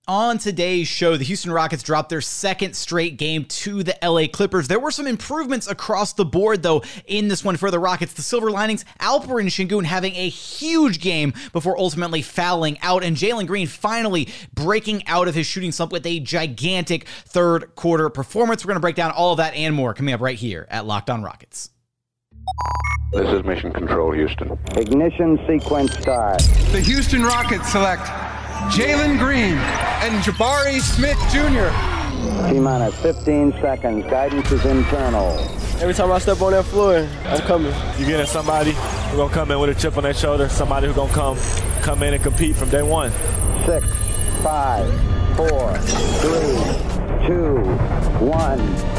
On today's show, the Houston Rockets dropped their second straight game to the LA Clippers. There were some improvements across the board, though, in this one for the Rockets. The silver linings, Alperen Sengun having a huge game before ultimately fouling out, and Jalen Green finally breaking out of his shooting slump with a gigantic third quarter performance. We're going to break down all of that and more coming up right here at Locked On Rockets. This is Mission Control, Houston. Ignition sequence start. The Houston Rockets select Jalen Green and Jabari Smith Jr. T-minus 15 seconds. Guidance is internal. Every time I step on that floor, I'm coming. You're getting somebody who's going to come in with a chip on their shoulder, somebody who's going to come in and compete from day one. 6, 5, 4, 3, 2, 1.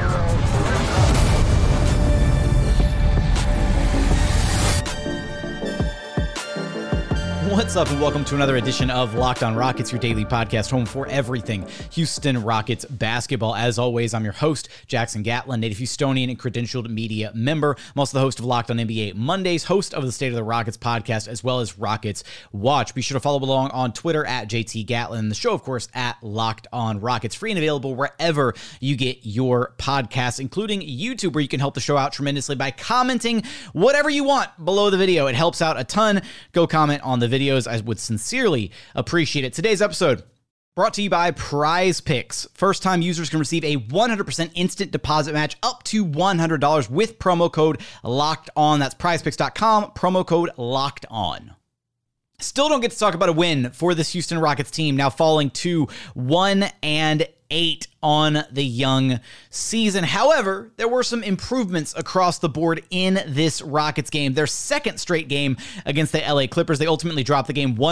What's up, and welcome to another edition of Locked On Rockets, your daily podcast home for everything Houston Rockets basketball. As always, I'm your host, Jackson Gatlin, native Houstonian and credentialed media member. I'm also the host of Locked On NBA Mondays, host of the State of the Rockets podcast, as well as Rockets Watch. Be sure to follow along on Twitter at JT Gatlin, the show, of course, at Locked On Rockets, free and available wherever you get your podcasts, including YouTube, where you can help the show out tremendously by commenting whatever you want below the video. It helps out a ton. Go comment on the videos. I would sincerely appreciate it. Today's episode brought to you by Prize Picks. First-time users can receive a 100% instant deposit match up to $100 with promo code LOCKEDON. That's prizepicks.com, promo code LOCKEDON. Still don't get to talk about a win for this Houston Rockets team, now falling to 1-8 on the young season. However, there were some improvements across the board in this Rockets game. Their second straight game against the LA Clippers. They ultimately dropped the game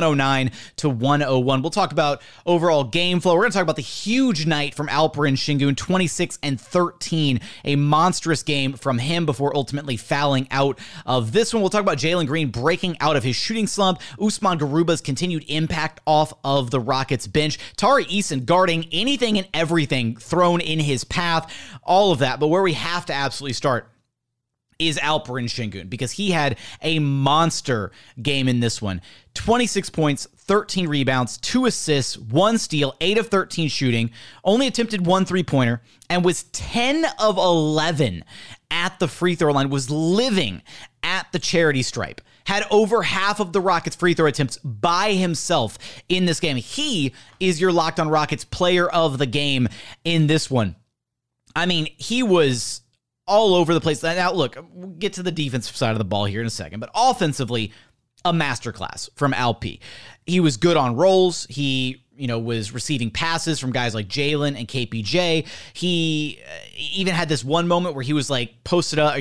109-101. We'll talk about overall game flow. We're going to talk about the huge night from Alperen Sengun, 26 and 13, a monstrous game from him before ultimately fouling out of this one. We'll talk about Jalen Green breaking out of his shooting slump, Usman Garuba's continued impact off of the Rockets bench, Tari Eason guarding anything and everything thrown in his path, all of that. But where we have to absolutely start is Alperen Sengun, because he had a monster game in this one. 26 points, 13 rebounds, 2 assists, 1 steal, 8 of 13 shooting, only attempted 1 three-pointer, and was 10 of 11 at the free throw line, was living at the charity stripe. Had over half of the Rockets' free throw attempts by himself in this game. He is your Locked On Rockets player of the game in this one. I mean, he was all over the place. Now, look, we'll get to the defensive side of the ball here in a second, but offensively, a masterclass from Alp. He was good on rolls. He was receiving passes from guys like Jalen and KPJ. He even had this one moment where he was like posted up,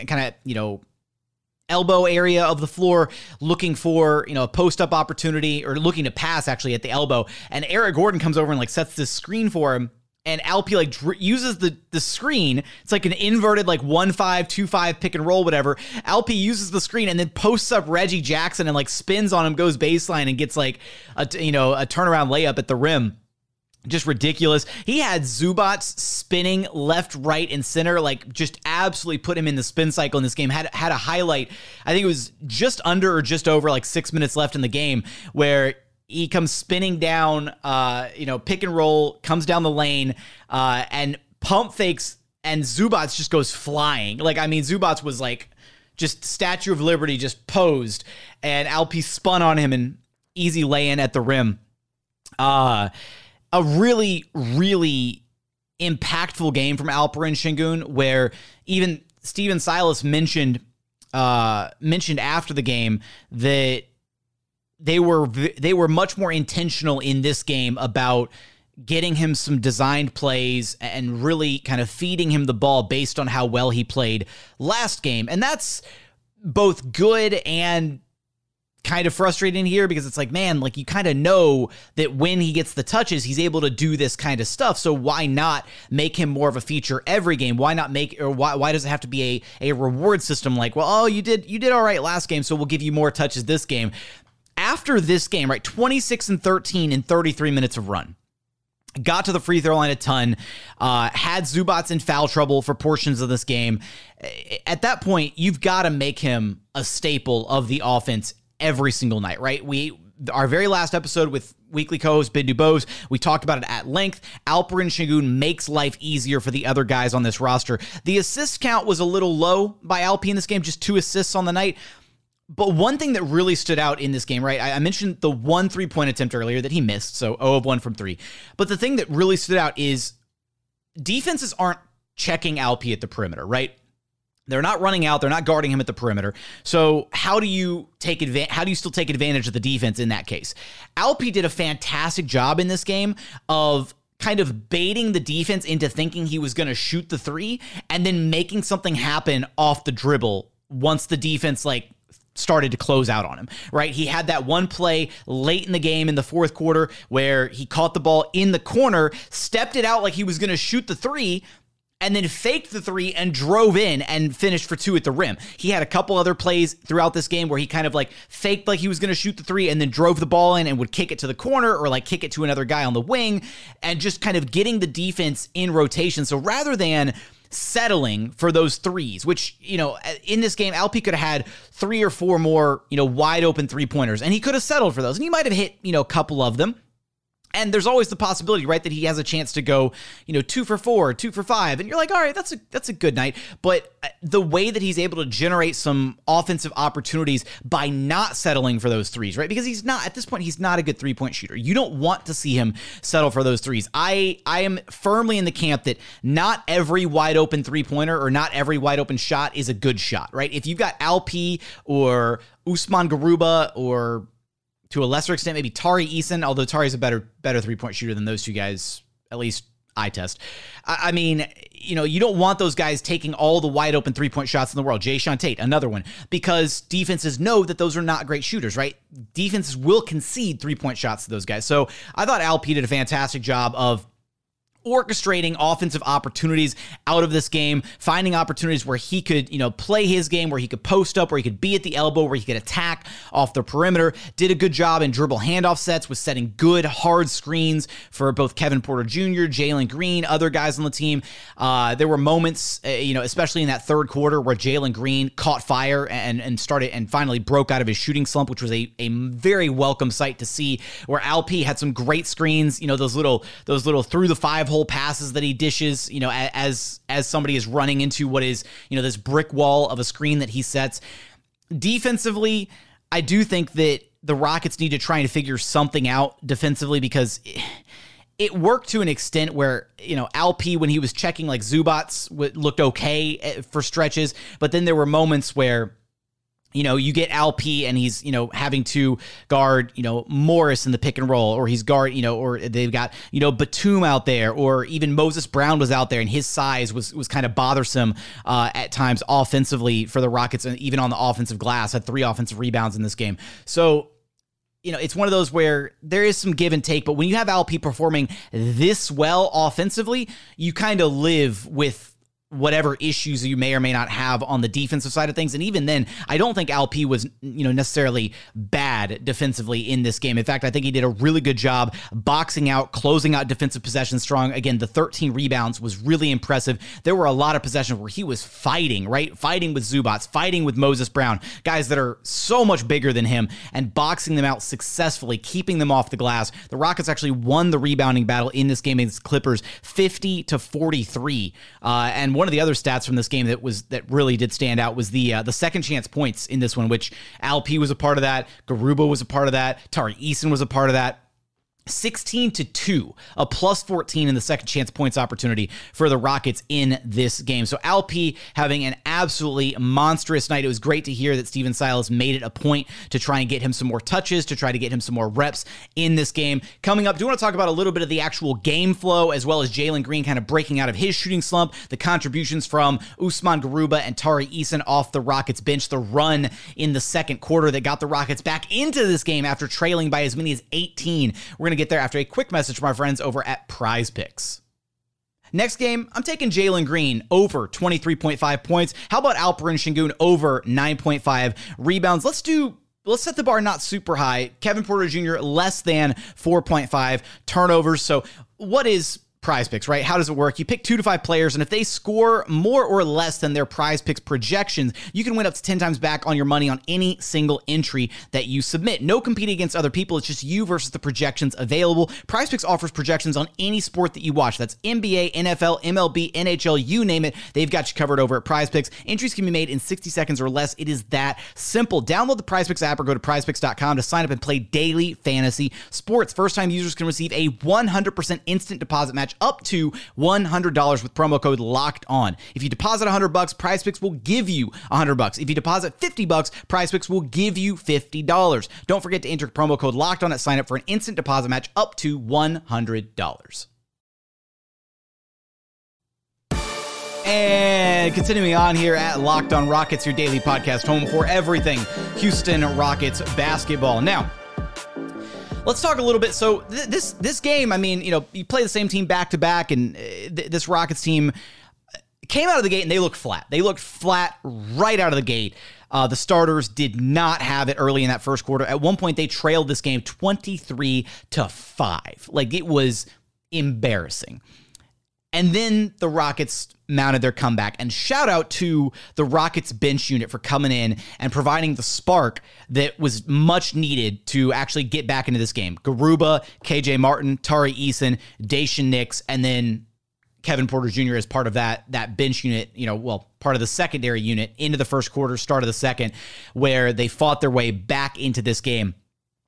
elbow area of the floor, looking for, a post-up opportunity, or looking to pass actually at the elbow. And Eric Gordon comes over and sets this screen for him. And Alp uses the screen. It's like an inverted 1-5, 2-5 pick and roll, whatever. Alp uses the screen and then posts up Reggie Jackson and spins on him, goes baseline and gets a turnaround layup at the rim. Just ridiculous. He had Zubac spinning left, right, and center, just absolutely put him in the spin cycle in this game. Had a highlight, I think it was just under or just over 6 minutes left in the game, where he comes spinning down, pick and roll, comes down the lane, and pump fakes, and Zubac just goes flying. Zubac was just Statue of Liberty, just posed, and Alp spun on him and easy lay-in at the rim. A really, really impactful game from Alperen Sengun, where even Steven Silas mentioned after the game that they were much more intentional in this game about getting him some designed plays and really kind of feeding him the ball based on how well he played last game. And that's both good and kind of frustrating here, because it's you kind of know that when he gets the touches, he's able to do this kind of stuff. So why not make him more of a feature every game? Why not why does it have to be a reward system you did all right last game, so we'll give you more touches this game? After this game, 26 and 13 in 33 minutes of run. Got to the free throw line a ton, had Zubac in foul trouble for portions of this game. At that point, you've got to make him a staple of the offense every single night, right? our very last episode with weekly co-host Bid Dubose, we talked about it at length. Alperen Sengun makes life easier for the other guys on this roster. The assist count was a little low by Alp in this game, just 2 assists on the night. But one thing that really stood out in this game, right? I mentioned the 1 3-point attempt earlier that he missed, so 0 of 1 from 3. But the thing that really stood out is defenses aren't checking Alp at the perimeter, right? They're not running out. They're not guarding him at the perimeter. So how do you still take advantage of the defense in that case? Alp did a fantastic job in this game of kind of baiting the defense into thinking he was going to shoot the 3 and then making something happen off the dribble once the defense started to close out on him, right? He had that one play late in the game in the fourth quarter where he caught the ball in the corner, stepped it out like he was going to shoot the 3, and then faked the 3 and drove in and finished for 2 at the rim. He had a couple other plays throughout this game where he kind of faked like he was going to shoot the 3 and then drove the ball in and would kick it to the corner or kick it to another guy on the wing and just kind of getting the defense in rotation. So rather than settling for those 3s, which, in this game, Alp could have had 3 or 4 more, wide open 3-pointers, and he could have settled for those, and he might have hit, a couple of them. And there's always the possibility, right, that he has a chance to go, 2 for 4, 2 for 5, and you're like, all right, that's a good night. But the way that he's able to generate some offensive opportunities by not settling for those 3s, right? Because at this point, he's not a good 3-point shooter. You don't want to see him settle for those 3s. I am firmly in the camp that not every wide open 3-pointer or not every wide open shot is a good shot, right? If you've got Alp or Usman Garuba or to a lesser extent, maybe Tari Eason, although Tari's a better 3-point shooter than those 2 guys, at least eye test. I mean, you don't want those guys taking all the wide open 3-point shots in the world. Jae'Sean Tate, another one, because defenses know that those are not great shooters, right? Defenses will concede 3-point shots to those guys. So I thought Alp did a fantastic job of orchestrating offensive opportunities out of this game, finding opportunities where he could, play his game, where he could post up, where he could be at the elbow, where he could attack off the perimeter. Did a good job in dribble handoff sets, was setting good, hard screens for both Kevin Porter Jr., Jalen Green, other guys on the team. There were moments, especially in that third quarter where Jalen Green caught fire and started and finally broke out of his shooting slump, which was a very welcome sight to see, where Alp had some great screens, those little through the 5-hole passes that he dishes, as somebody is running into what is, this brick wall of a screen that he sets. Defensively, I do think that the Rockets need to try and figure something out defensively, because it worked to an extent where, Alp, when he was checking Zubats, looked okay for stretches, but then there were moments where you get Alp and he's, having to guard, Morris in the pick and roll, or he's or they've got, Batum out there, or even Moses Brown was out there and his size was kind of bothersome at times offensively for the Rockets, and even on the offensive glass, had 3 offensive rebounds in this game. So, it's one of those where there is some give and take, but when you have Alp performing this well offensively, you kind of live with whatever issues you may or may not have on the defensive side of things. And even then, I don't think Alp was, necessarily bad defensively in this game. In fact, I think he did a really good job boxing out, closing out defensive possessions strong. Again, the 13 rebounds was really impressive. There were a lot of possessions where he was fighting, right? Fighting with Zubats, fighting with Moses Brown, guys that are so much bigger than him, and boxing them out successfully, keeping them off the glass. The Rockets actually won the rebounding battle in this game against Clippers 50-43. And one of the other stats from this game that really did stand out was the second chance points in this one, which Alp was a part of that, Garuba was a part of that, Tari Eason was a part of that. 16-2, a plus 14 in the second chance points opportunity for the Rockets in this game. So Alp having an absolutely monstrous night. It was great to hear that Stephen Silas made it a point to try and get him some more touches, to try to get him some more reps in this game. Coming up, do you want to talk about a little bit of the actual game flow, as well as Jalen Green kind of breaking out of his shooting slump, the contributions from Usman Garuba and Tari Eason off the Rockets bench, the run in the second quarter that got the Rockets back into this game after trailing by as many as 18. We're going to get there after a quick message from our friends over at Prize Picks. Next game, I'm taking Jalen Green over 23.5 points. How about Alperen Sengun over 9.5 rebounds? Let's set the bar not super high. Kevin Porter Jr. less than 4.5 turnovers. So what is Prize Picks, right? How does it work? You pick 2 to 5 players, and if they score more or less than their Prize Picks projections, you can win up to 10 times back on your money on any single entry that you submit. No competing against other people. It's just you versus the projections available. Prize Picks offers projections on any sport that you watch. That's NBA, NFL, MLB, NHL, you name it. They've got you covered over at Prize Picks. Entries can be made in 60 seconds or less. It is that simple. Download the Prize Picks app or go to prizepicks.com to sign up and play daily fantasy sports. First-time users can receive a 100% instant deposit match up to $100 with promo code Locked On. If you deposit $100, Prize Picks will give you $100. If you deposit $50, Prize Picks will give you $50. Don't forget to enter promo code Locked On at sign up for an instant deposit match up to $100. And continuing on here at Locked On Rockets, your daily podcast home for everything Houston Rockets basketball. Now, let's talk a little bit. So this game, I mean, you play the same team back to back, and this Rockets team came out of the gate and they looked flat. They looked flat right out of the gate. The starters did not have it early in that first quarter. At one point, they trailed this game 23-5. Like, it was embarrassing. And then the Rockets mounted their comeback, and shout out to the Rockets bench unit for coming in and providing the spark that was much needed to actually get back into this game. Garuba, KJ Martin, Tari Eason, Daishen Nix, and then Kevin Porter Jr. as part of that bench unit, part of the secondary unit into the first quarter, start of the second, where they fought their way back into this game.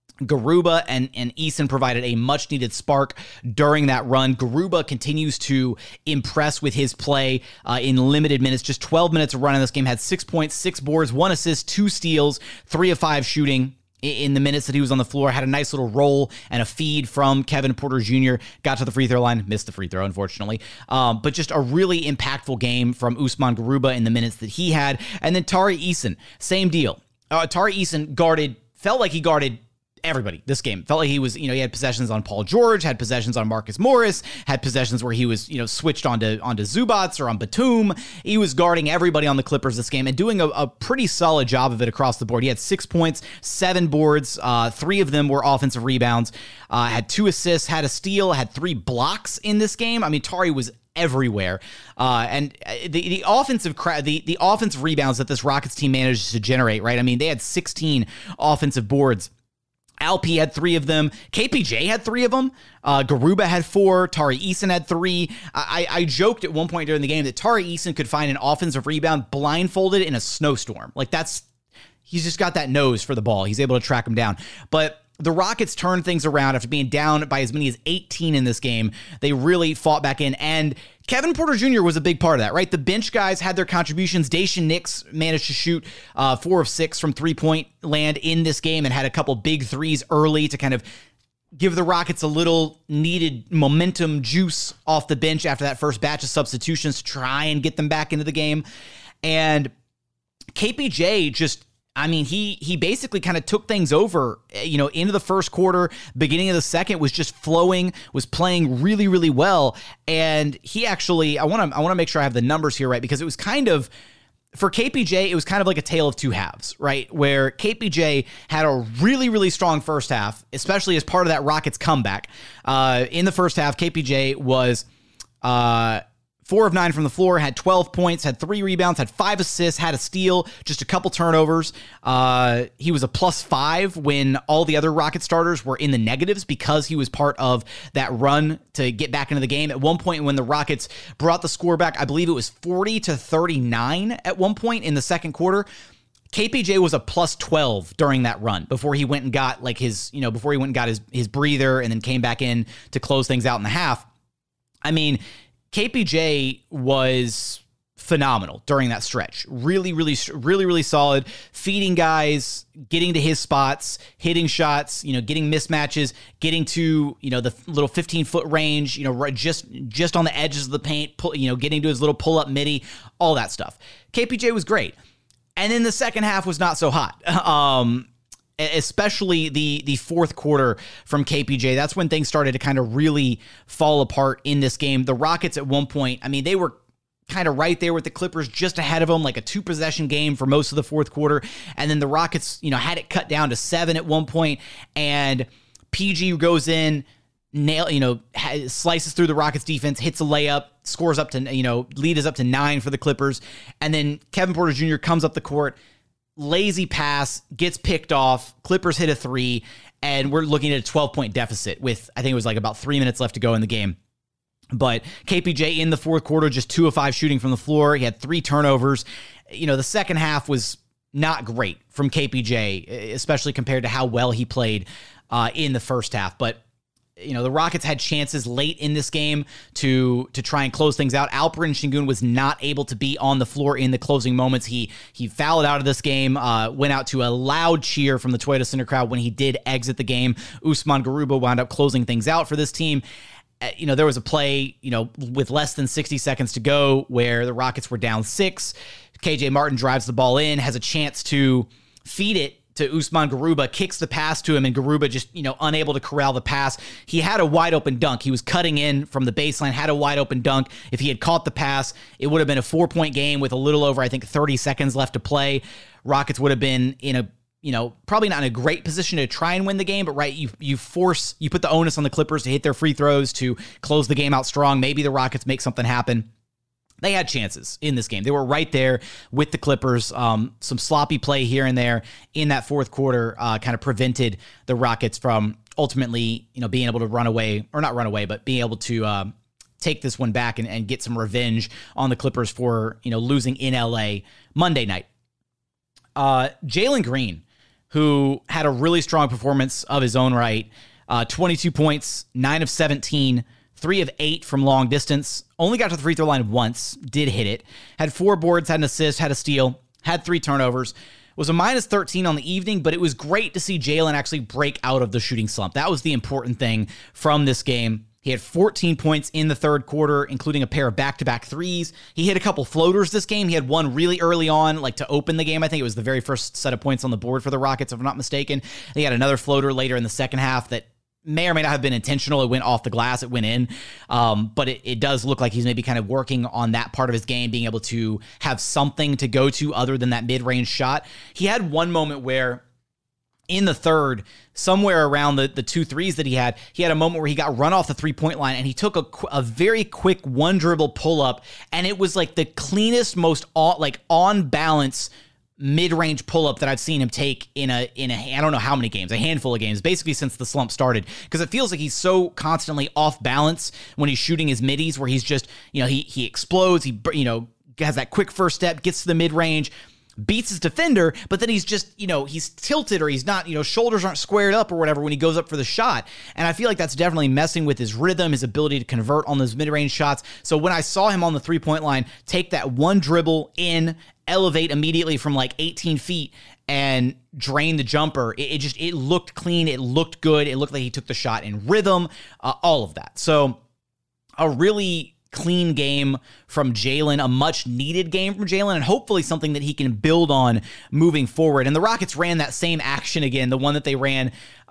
Garuba and Eason provided a much-needed spark during that run. Garuba continues to impress with his play in limited minutes. Just 12 minutes of running this game, had 6 points, 6 boards, 1 assist, 2 steals, 3 of 5 shooting in the minutes that he was on the floor. Had a nice little roll and a feed from Kevin Porter Jr. Got to the free throw line, missed the free throw, unfortunately. But just a really impactful game from Usman Garuba in the minutes that he had. And then Tari Eason, same deal. Tari Eason felt like he guarded everybody this game. Felt like he was, he had possessions on Paul George, had possessions on Marcus Morris, had possessions where he was, switched onto Zubats or on Batum. He was guarding everybody on the Clippers this game and doing a pretty solid job of it across the board. He had 6 points, 7 boards, 3 of them were offensive rebounds, had 2 assists, had a steal, had 3 blocks in this game. I mean, Tari was everywhere. And the offensive rebounds that this Rockets team managed to generate, right? I mean, they had 16 offensive boards. Alp had 3 of them. KPJ had 3 of them. Garuba had 4. Tari Eason had 3. I joked at one point during the game that Tari Eason could find an offensive rebound blindfolded in a snowstorm. Like, he's just got that nose for the ball. He's able to track him down. But the Rockets turned things around after being down by as many as 18 in this game. They really fought back in, and Kevin Porter Jr. was a big part of that, right? The bench guys had their contributions. Daishen Nix managed to shoot 4 of 6 from three-point land in this game and had a couple big threes early to kind of give the Rockets a little needed momentum juice off the bench after that first batch of substitutions to try and get them back into the game. And KPJ he basically kind of took things over, into the first quarter, beginning of the second, was just flowing, was playing really, really well. And he actually, I want to make sure I have the numbers here right, because it was kind of, for KPJ, it was kind of like a tale of two halves, right? Where KPJ had a really, really strong first half, especially as part of that Rockets comeback. In the first half, KPJ was 4 of 9 from the floor, had 12 points, had 3 rebounds, had 5 assists, had a steal, just a couple turnovers. He was a +5 when all the other Rocket starters were in the negatives because he was part of that run to get back into the game. At one point when the Rockets brought the score back, I believe it was 40-39 at one point in the second quarter. KPJ was a +12 during that run before he went and got his breather and then came back in to close things out in the half. I mean, KPJ was phenomenal during that stretch. Really, really, really, really solid. Feeding guys, getting to his spots, hitting shots, getting mismatches, getting to, the little 15-foot range, just on the edges of the paint, getting to his little pull-up midi, all that stuff. KPJ was great. And then the second half was not so hot. Especially the fourth quarter from KPJ. That's when things started to kind of really fall apart in this game. The Rockets at one point, they were kind of right there with the Clippers, just ahead of them, like a 2-possession game for most of the fourth quarter. And then the Rockets, had it cut down to 7 at one point, and PG goes in, slices through the Rockets defense, hits a layup, scores up to, lead is up to 9 for the Clippers. And then Kevin Porter Jr. comes up the court, lazy pass, gets picked off, Clippers hit a 3, and we're looking at a 12-point deficit with, I think it was like about 3 minutes left to go in the game. But KPJ in the fourth quarter, just 2 of 5 shooting from the floor. He had 3 turnovers. The second half was not great from KPJ, especially compared to how well he played in the first half. But the Rockets had chances late in this game to try and close things out. Alperen Sengun was not able to be on the floor in the closing moments. He fouled out of this game, went out to a loud cheer from the Toyota Center crowd when he did exit the game. Usman Garuba wound up closing things out for this team. There was a play, with less than 60 seconds to go where the Rockets were down 6. KJ Martin drives the ball in, has a chance to feed it to Usman Garuba, kicks the pass to him, and Garuba just, unable to corral the pass. He had a wide open dunk. He was cutting in from the baseline, had a wide open dunk. If he had caught the pass, it would have been a 4-point game with a little over, I think, 30 seconds left to play. Rockets would have been in a, probably not in a great position to try and win the game, but right, you put the onus on the Clippers to hit their free throws to close the game out strong. Maybe the Rockets make something happen. They had chances in this game. They were right there with the Clippers. Some sloppy play here and there in that fourth quarter kind of prevented the Rockets from ultimately, being able to but being able to take this one back and get some revenge on the Clippers for, losing in LA Monday night. Jalen Green, who had a really strong performance of his own right, 22 points, 9 of 17, 3 of 8 from long distance, only got to the free throw line once, did hit it, had 4 boards, had an assist, had a steal, had 3 turnovers, was a minus 13 on the evening, but it was great to see Jalen actually break out of the shooting slump. That was the important thing from this game. He had 14 points in the third quarter, including a pair of back-to-back threes. He hit a couple floaters this game. He had one really early on, like to open the game. I think it was the very first set of points on the board for the Rockets, if I'm not mistaken. He had another floater later in the second half that may or may not have been intentional. It went off the glass. It went in. But it does look like he's maybe kind of working on that part of his game, being able to have something to go to other than that mid-range shot. He had one moment where in the third, somewhere around the 2 threes that he had a moment where he got run off the 3-point line and he took a very quick one dribble pull up, and it was like the cleanest, most on balance mid-range pull-up that I've seen him take in a I don't know how many games, a handful of games, basically since the slump started, because it feels like he's so constantly off balance when he's shooting his middies, where he's just, he explodes, he has that quick first step, gets to the mid-range, beats his defender, but then he's just, he's tilted, or he's not, shoulders aren't squared up or whatever when he goes up for the shot. And I feel like that's definitely messing with his rhythm, his ability to convert on those mid-range shots. So when I saw him on the 3-point line, take that one dribble in, elevate immediately from like 18 feet and drain the jumper, it looked clean. It looked good. It looked like he took the shot in rhythm, all of that. So a really clean game from Jalen, a much needed game from Jalen, and hopefully something that he can build on moving forward. And the Rockets ran that same action again, the one that they ran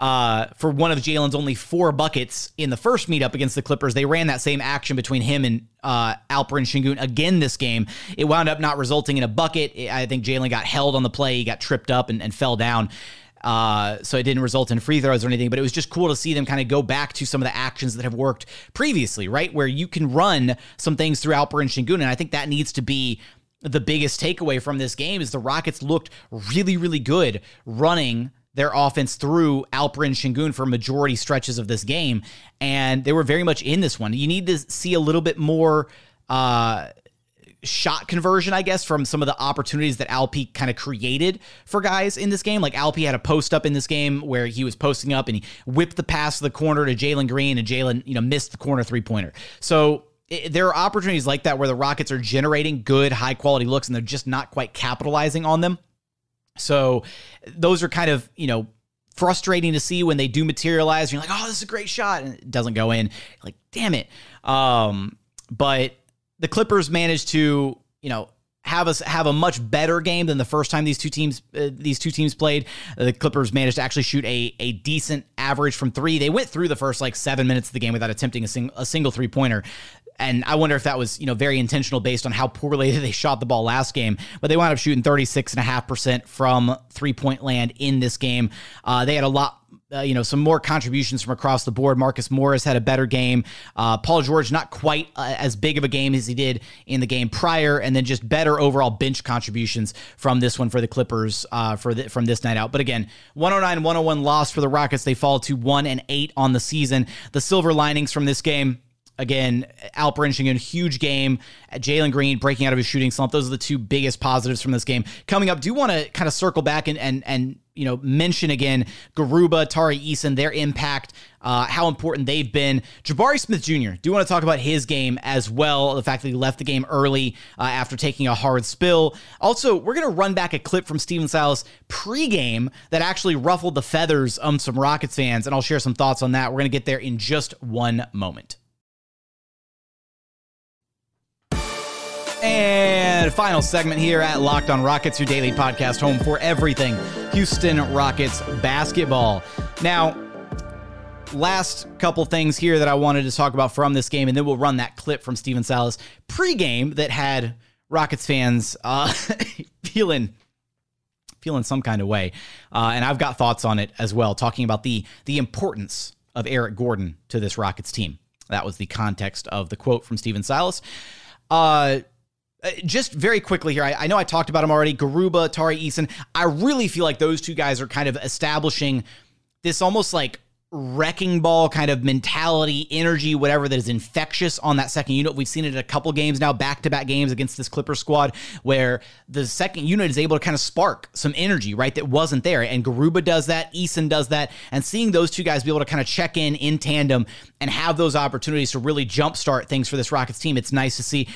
for one of Jalen's only 4 buckets in the first meetup against the Clippers. They ran that same action between him and Alperen Sengun again this game. It wound up not resulting in a bucket. I think Jalen got held on the play. He got tripped up and fell down. So it didn't result in free throws or anything, but it was just cool to see them kind of go back to some of the actions that have worked previously, right? Where you can run some things through Alperen Sengun. And I think that needs to be the biggest takeaway from this game, is the Rockets looked really, really good running their offense through Alperen Sengun for majority stretches of this game. And they were very much in this one. You need to see a little bit more, shot conversion, I guess, from some of the opportunities that Alp kind of created for guys in this game. Like Alp had a post up in this game where he was posting up and he whipped the pass to the corner to Jalen Green, and Jalen, missed the corner 3-pointer. So there are opportunities like that where the Rockets are generating good, high quality looks and they're just not quite capitalizing on them. So those are kind of, frustrating to see when they do materialize. You're like, oh, this is a great shot, and it doesn't go in. Like, damn it. But the Clippers managed to, have a much better game than the first time these two teams played. The Clippers managed to actually shoot a decent average from 3. They went through the first 7 minutes of the game without attempting a single 3-pointer. And I wonder if that was, very intentional based on how poorly they shot the ball last game. But they wound up shooting 36.5% from 3-point land in this game. They had a lot some more contributions from across the board. Marcus Morris had a better game. Paul George, not quite as big of a game as he did in the game prior, and then just better overall bench contributions from this one for the Clippers from this night out. But again, 109-101 loss for the Rockets. They fall to 1-8 on the season. The silver linings from this game, again, Alperen Sengun, huge game. Jalen Green breaking out of his shooting slump. Those are the two biggest positives from this game. Coming up, do want to kind of circle back and mention again Garuba, Tari Eason, their impact, how important they've been. Jabari Smith Jr., do want to talk about his game as well, the fact that he left the game early after taking a hard spill. Also, we're going to run back a clip from Stephen Silas pregame that actually ruffled the feathers of some Rockets fans, and I'll share some thoughts on that. We're going to get there in just one moment. And final segment here at Locked on Rockets, your daily podcast home for everything Houston Rockets basketball. Now, last couple things here that I wanted to talk about from this game, and then we'll run that clip from Stephen Silas pregame that had Rockets fans feeling some kind of way. And I've got thoughts on it as well, talking about the importance of Eric Gordon to this Rockets team. That was the context of the quote from Stephen Silas. Just very quickly here, I know I talked about him already, Garuba, Tari Eason. I really feel like those two guys are kind of establishing this almost like wrecking ball kind of mentality, energy, whatever, that is infectious on that second unit. We've seen it in a couple games now, back-to-back games against this Clippers squad, where the second unit is able to kind of spark some energy, right, that wasn't there. And Garuba does that, Eason does that, and seeing those two guys be able to kind of check in tandem and have those opportunities to really jumpstart things for this Rockets team, it's nice to see.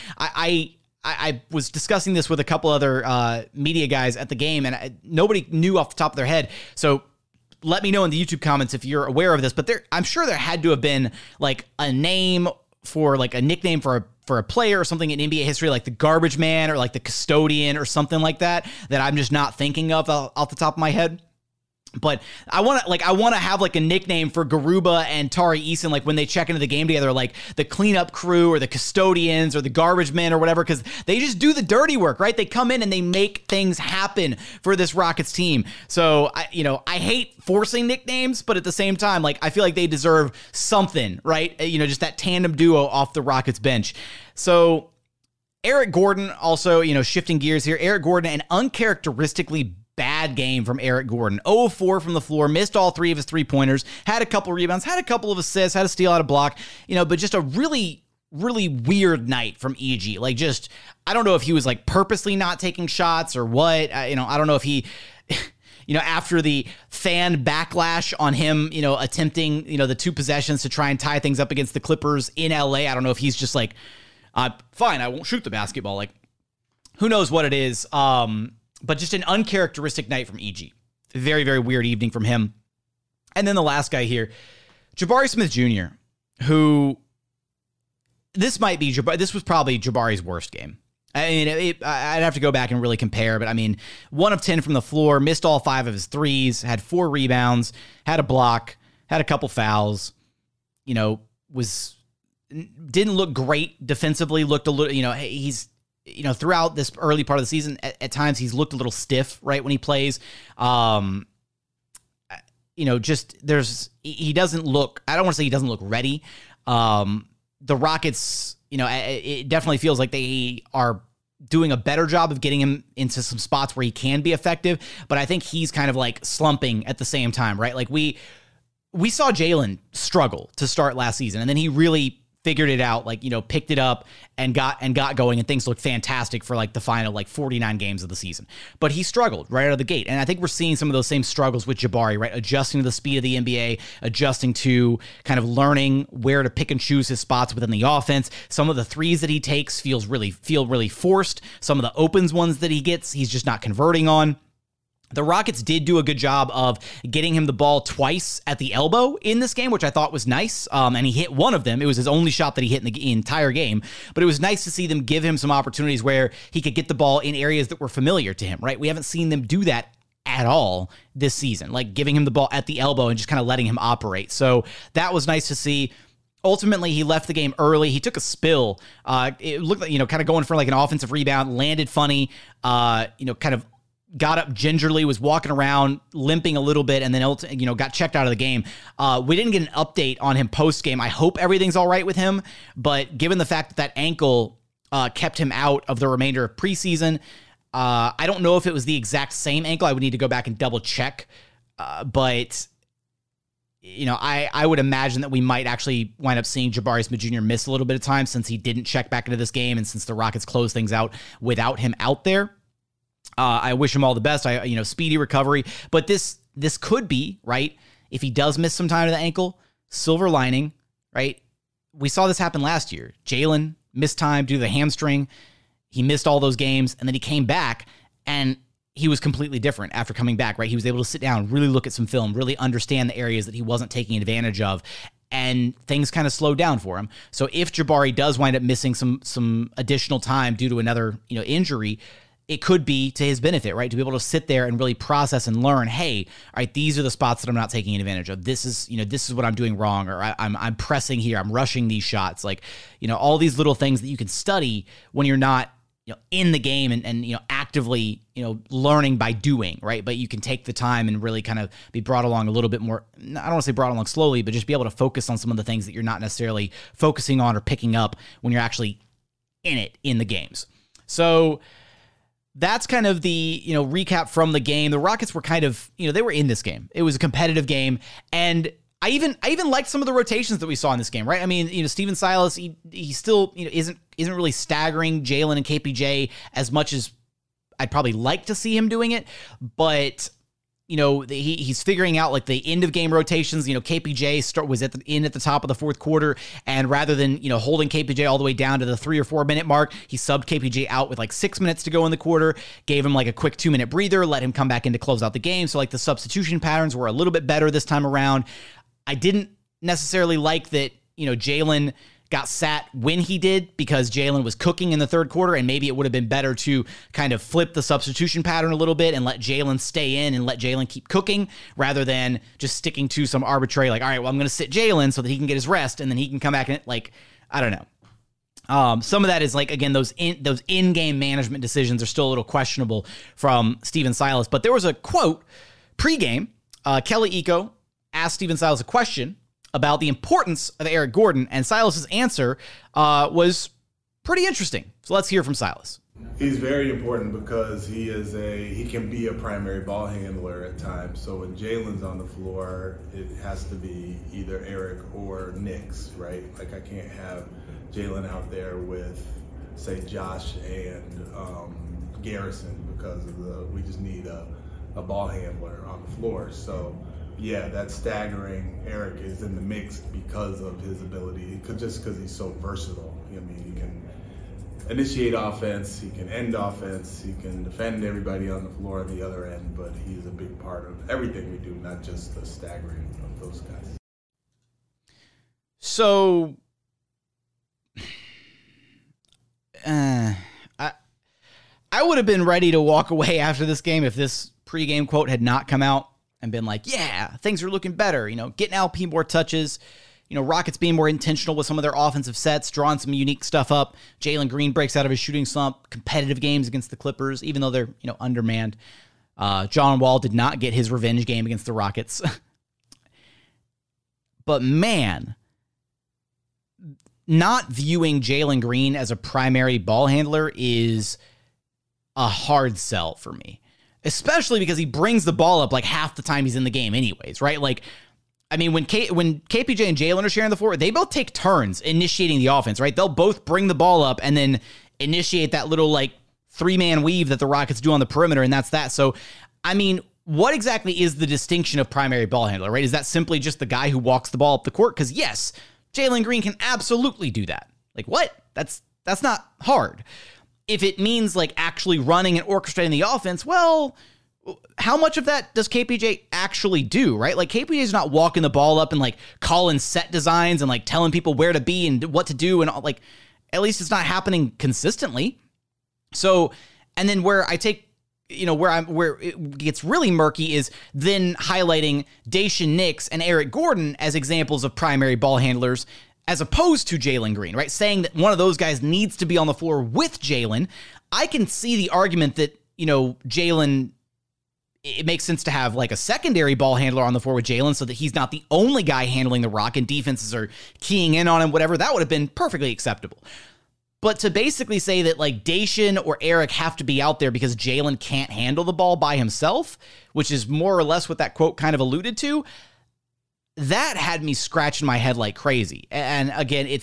I was discussing this with a couple other media guys at the game, and nobody knew off the top of their head. So let me know in the YouTube comments if you're aware of this, but I'm sure there had to have been like a name for like a nickname for a player or something in NBA history, like the garbage man or like the custodian or something like that I'm just not thinking of off the top of my head. But I want to have like a nickname for Garuba and Tari Eason, like when they check into the game together, like the cleanup crew or the custodians or the garbage men or whatever, because they just do the dirty work, right? They come in and they make things happen for this Rockets team. So I hate forcing nicknames, but at the same time, like I feel like they deserve something, right? Just that tandem duo off the Rockets bench. So Eric Gordon also, shifting gears here. Eric Gordon, an uncharacteristically bad game from Eric Gordon. 0-4 from the floor, missed all three of his three-pointers, had a couple rebounds, had a couple of assists, had a steal, had a block, but just a really, really weird night from EG. Like just, I don't know if he was like purposely not taking shots or what. I don't know if he, after the fan backlash on him, attempting, the two possessions to try and tie things up against the Clippers in LA. I don't know if he's just like, fine, I won't shoot the basketball. Like, who knows what it is. But just an uncharacteristic night from EG. Very, very weird evening from him. And then the last guy here, Jabari Smith Jr., who this was probably Jabari's worst game. I mean, I'd have to go back and really compare, but I mean, 1 of 10 from the floor, missed all 5 of his threes, had 4 rebounds, had a block, had a couple fouls, didn't look great defensively, looked a little, he's, throughout this early part of the season, at times he's looked a little stiff, right, when he plays. He doesn't look, I don't want to say he doesn't look ready. The Rockets, it definitely feels like they are doing a better job of getting him into some spots where he can be effective, but I think he's kind of like slumping at the same time, right? Like we saw Jalen struggle to start last season, and then he really figured it out, picked it up and got going, and things looked fantastic for like the final 49 games of the season. But he struggled right out of the gate. And I think we're seeing some of those same struggles with Jabari, right? Adjusting to the speed of the NBA, adjusting to kind of learning where to pick and choose his spots within the offense. Some of the threes that he takes feel really forced. Some of the opens ones that he gets, he's just not converting on. The Rockets did do a good job of getting him the ball twice at the elbow in this game, which I thought was nice. And he hit one of them. It was his only shot that he hit in the entire game. But it was nice to see them give him some opportunities where he could get the ball in areas that were familiar to him, right? We haven't seen them do that at all this season, like giving him the ball at the elbow and just kind of letting him operate. So that was nice to see. Ultimately, he left the game early. He took a spill. It looked like, kind of going for like an offensive rebound, landed funny, kind of got up gingerly, was walking around, limping a little bit, and then, got checked out of the game. We didn't get an update on him post-game. I hope everything's all right with him, but given the fact that ankle kept him out of the remainder of preseason, I don't know if it was the exact same ankle. I would need to go back and double check, but I would imagine that we might actually wind up seeing Jabari Smith Jr. miss a little bit of time since he didn't check back into this game and since the Rockets closed things out without him out there. I wish him all the best. Speedy recovery, but this could be, right, if he does miss some time to the ankle, silver lining, right? We saw this happen last year. Jalen missed time due to the hamstring. He missed all those games, and then he came back, and he was completely different after coming back, right? He was able to sit down, really look at some film, really understand the areas that he wasn't taking advantage of, and things kind of slowed down for him. So if Jabari does wind up missing some additional time due to another, injury, it could be to his benefit, right? To be able to sit there and really process and learn, hey, all right, these are the spots that I'm not taking advantage of. This is what I'm doing wrong, or I'm pressing here, I'm rushing these shots. Like, all these little things that you can study when you're not, in the game and actively, learning by doing, right? But you can take the time and really kind of be brought along a little bit more. I don't want to say brought along slowly, but just be able to focus on some of the things that you're not necessarily focusing on or picking up when you're actually in the games. So that's kind of the, recap from the game. The Rockets were kind of, they were in this game. It was a competitive game. And I even liked some of the rotations that we saw in this game, right? I mean, Stephen Silas, he still, isn't really staggering Jalen and KPJ as much as I'd probably like to see him doing it. But, he's figuring out like the end of game rotations. KPJ was at the top of the fourth quarter, and rather than, holding KPJ all the way down to the 3 or 4 minute mark, he subbed KPJ out with like 6 minutes to go in the quarter, gave him like a quick 2 minute breather, let him come back in to close out the game. So like the substitution patterns were a little bit better this time around. I didn't necessarily like that, Jalen got sat when he did because Jalen was cooking in the third quarter, and maybe it would have been better to kind of flip the substitution pattern a little bit and let Jalen stay in and let Jalen keep cooking rather than just sticking to some arbitrary, like, all right, well, I'm going to sit Jalen so that he can get his rest and then he can come back and, like, I don't know. Some of that is like, again, those in-game management decisions are still a little questionable from Stephen Silas, but there was a quote pregame. Kelly Iko asked Stephen Silas a question about the importance of Eric Gordon, and Silas's answer was pretty interesting. So let's hear from Silas. He's very important because he can be a primary ball handler at times. So when Jalen's on the floor, it has to be either Eric or Nix, right? Like I can't have Jalen out there with, say, Josh and Garrison because we just need a ball handler on the floor. So yeah, that staggering Eric is in the mix because of his ability, just because he's so versatile. I mean, he can initiate offense, he can end offense, he can defend everybody on the floor on the other end, but he's a big part of everything we do, not just the staggering of those guys. So, I would have been ready to walk away after this game if this pregame quote had not come out and been like, yeah, things are looking better, getting LP more touches, Rockets being more intentional with some of their offensive sets, drawing some unique stuff up. Jalen Green breaks out of his shooting slump, competitive games against the Clippers, even though they're, undermanned. John Wall did not get his revenge game against the Rockets. But man, not viewing Jalen Green as a primary ball handler is a hard sell for me. Especially because he brings the ball up like half the time he's in the game anyways, right? Like, I mean, when KPJ and Jalen are sharing the floor, they both take turns initiating the offense, right? They'll both bring the ball up and then initiate that little like 3-man weave that the Rockets do on the perimeter, and that's that. So, I mean, what exactly is the distinction of primary ball handler, right? Is that simply just the guy who walks the ball up the court? Because yes, Jalen Green can absolutely do that. Like, what? That's not hard. If it means like actually running and orchestrating the offense, well, how much of that does KPJ actually do, right? Like KPJ is not walking the ball up and like calling set designs and like telling people where to be and what to do. And like, at least it's not happening consistently. So, and then where I take, where it gets really murky is then highlighting Daishen Nix and Eric Gordon as examples of primary ball handlers as opposed to Jalen Green, right? Saying that one of those guys needs to be on the floor with Jalen. I can see the argument that, Jalen it makes sense to have like a secondary ball handler on the floor with Jalen so that he's not the only guy handling the rock and defenses are keying in on him, whatever. That would have been perfectly acceptable. But to basically say that like Dacian or Eric have to be out there because Jalen can't handle the ball by himself, which is more or less what that quote kind of alluded to, that had me scratching my head like crazy. And again, I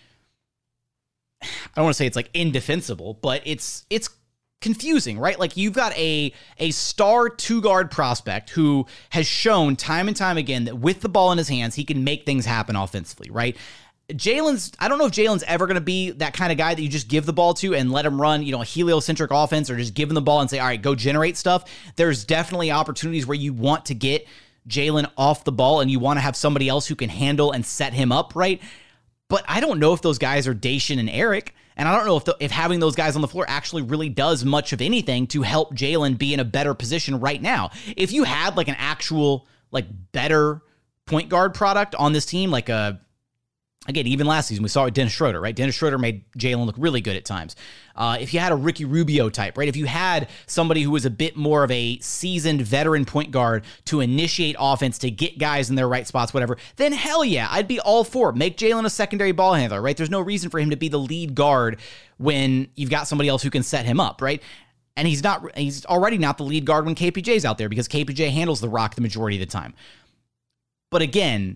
don't want to say it's like indefensible, but it's confusing, right? Like you've got a star 2-guard prospect who has shown time and time again that with the ball in his hands, he can make things happen offensively, right? I don't know if Jalen's ever going to be that kind of guy that you just give the ball to and let him run, a heliocentric offense or just give him the ball and say, all right, go generate stuff. There's definitely opportunities where you want to get Jalen off the ball and you want to have somebody else who can handle and set him up, right? But I don't know if those guys are Dacian and Eric, and I don't know if having those guys on the floor actually really does much of anything to help Jalen be in a better position right now. If you had like an actual like better point guard product on this team, like again, even last season, we saw it with Dennis Schroeder, right? Dennis Schroeder made Jalen look really good at times. If you had a Ricky Rubio type, right? If you had somebody who was a bit more of a seasoned veteran point guard to initiate offense, to get guys in their right spots, whatever, then hell yeah, I'd be all for it. Make Jalen a secondary ball handler, right? There's no reason for him to be the lead guard when you've got somebody else who can set him up, right? And he's already not the lead guard when KPJ's out there because KPJ handles the rock the majority of the time. But again,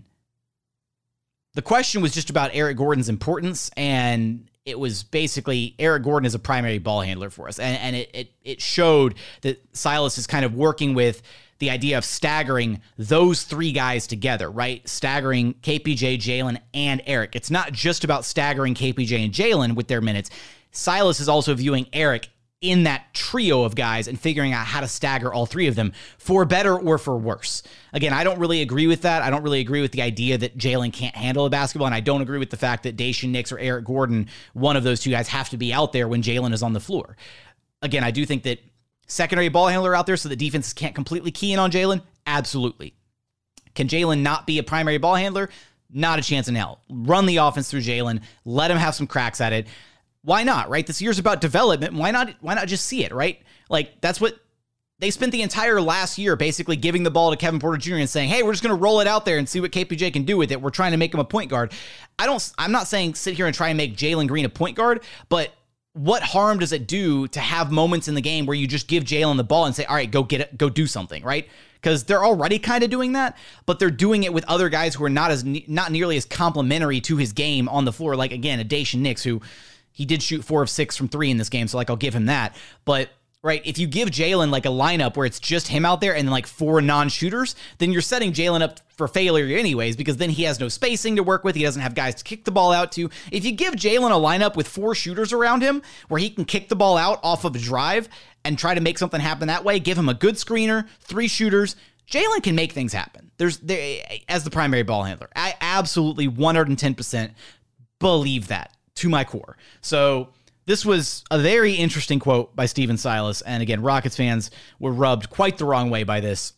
the question was just about Eric Gordon's importance, and it was basically Eric Gordon is a primary ball handler for us. And it showed that Silas is kind of working with the idea of staggering those three guys together, right? Staggering KPJ, Jalen, and Eric. It's not just about staggering KPJ and Jalen with their minutes. Silas is also viewing Eric in that trio of guys and figuring out how to stagger all three of them for better or for worse. Again, I don't really agree with that. I don't really agree with the idea that Jalen can't handle a basketball, and I don't agree with the fact that Dacian Nix or Eric Gordon, one of those two guys, have to be out there when Jalen is on the floor. Again, I do think that secondary ball handler out there so that defenses can't completely key in on Jalen? Absolutely. Can Jalen not be a primary ball handler? Not a chance in hell. Run the offense through Jalen. Let him have some cracks at it. Why not, right? This year's about development. Why not just see it, right? Like, that's what they spent the entire last year basically giving the ball to Kevin Porter Jr. and saying, hey, we're just going to roll it out there and see what KPJ can do with it. We're trying to make him a point guard. I'm not saying sit here and try and make Jalen Green a point guard, but what harm does it do to have moments in the game where you just give Jalen the ball and say, all right, go get it, go do something, right? Because they're already kind of doing that, but they're doing it with other guys who are not nearly as complimentary to his game on the floor. Like, again, a Dacian Nix, who he did shoot 4 of 6 from 3 in this game, so like I'll give him that. But right, if you give Jalen like a lineup where it's just him out there and then like 4 non-shooters, then you're setting Jalen up for failure anyways, because then he has no spacing to work with. He doesn't have guys to kick the ball out to. If you give Jalen a lineup with 4 shooters around him where he can kick the ball out off of a drive and try to make something happen that way, give him a good screener, 3 shooters, Jalen can make things happen. As the primary ball handler. I absolutely 110% believe that to my core. So this was a very interesting quote by Stephen Silas. And again, Rockets fans were rubbed quite the wrong way by this.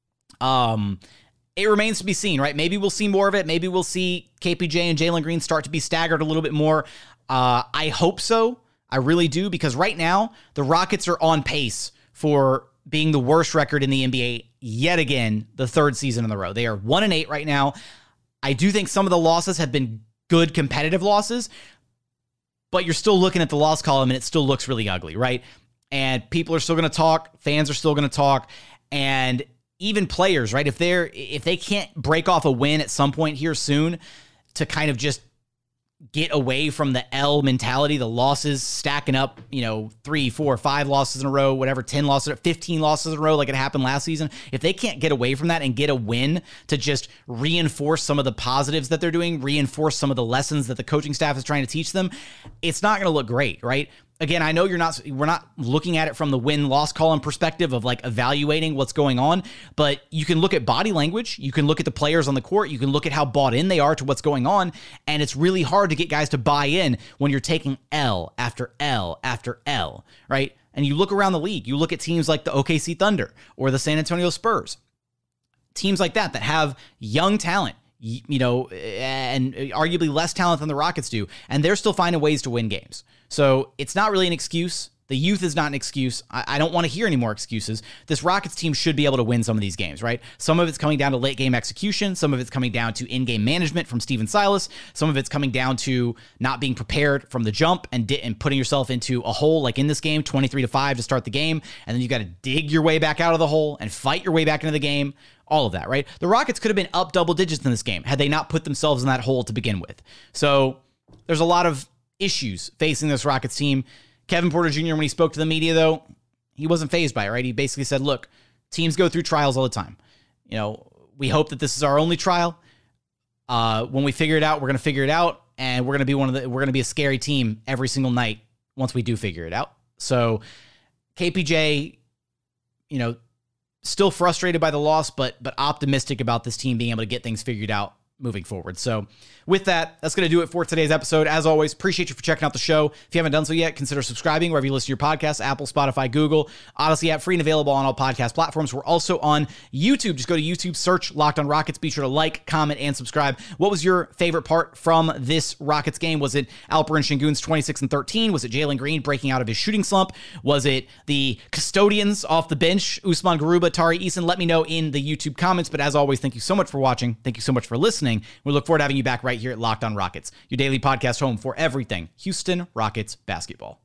It remains to be seen, right? Maybe we'll see more of it. Maybe we'll see KPJ and Jalen Green start to be staggered a little bit more. I hope so. I really do, because right now the Rockets are on pace for being the worst record in the NBA yet again, the 3rd season in a row. They are 1-8 right now. I do think some of the losses have been good competitive losses, but you're still looking at the loss column and it still looks really ugly, right? And people are still going to talk, fans are still going to talk, and even players, right? If they can't break off a win at some point here soon to kind of just get away from the L mentality, the losses stacking up, 3, 4, 5 losses in a row, whatever, 10 losses, 15 losses in a row like it happened last season. If they can't get away from that and get a win to just reinforce some of the positives that they're doing, reinforce some of the lessons that the coaching staff is trying to teach them, it's not going to look great, right? Again, I know we're not looking at it from the win-loss column perspective of like evaluating what's going on, but you can look at body language, you can look at the players on the court, you can look at how bought in they are to what's going on, and it's really hard to get guys to buy in when you're taking L after L after L, right? And you look around the league, you look at teams like the OKC Thunder or the San Antonio Spurs, teams like that have young talent, and arguably less talent than the Rockets do, and they're still finding ways to win games. So it's not really an excuse The youth is not an excuse. I don't want to hear any more excuses. This Rockets team should be able to win some of these games, right? Some of it's coming down to late game execution. Some of it's coming down to in-game management from Stephen Silas. Some of it's coming down to not being prepared from the jump and putting yourself into a hole like in this game, 23-5 to start the game. And then you got to dig your way back out of the hole and fight your way back into the game. All of that, right? The Rockets could have been up double digits in this game had they not put themselves in that hole to begin with. So there's a lot of issues facing this Rockets team. Kevin Porter Jr., when he spoke to the media, though, he wasn't fazed by it, right? He basically said, look, teams go through trials all the time. You know, we hope that this is our only trial. When we figure it out, we're going to figure it out, and we're going to be a scary team every single night once we do figure it out. So KPJ, you know, still frustrated by the loss, but optimistic about this team being able to get things figured out moving forward. So with that, that's going to do it for today's episode. As always, appreciate you for checking out the show. If you haven't done so yet, consider subscribing wherever you listen to your podcasts, Apple, Spotify, Google, Odyssey app, free and available on all podcast platforms. We're also on YouTube. Just go to YouTube, search Locked on Rockets. Be sure to like, comment, and subscribe. What was your favorite part from this Rockets game? Was it Alperen Sengun's 26-13? Was it Jalen Green breaking out of his shooting slump? Was it the custodians off the bench, Usman Garuba, Tari Eason? Let me know in the YouTube comments. But as always, thank you so much for watching. Thank you so much for listening. We look forward to having you back right here at Locked on Rockets, your daily podcast home for everything Houston Rockets basketball.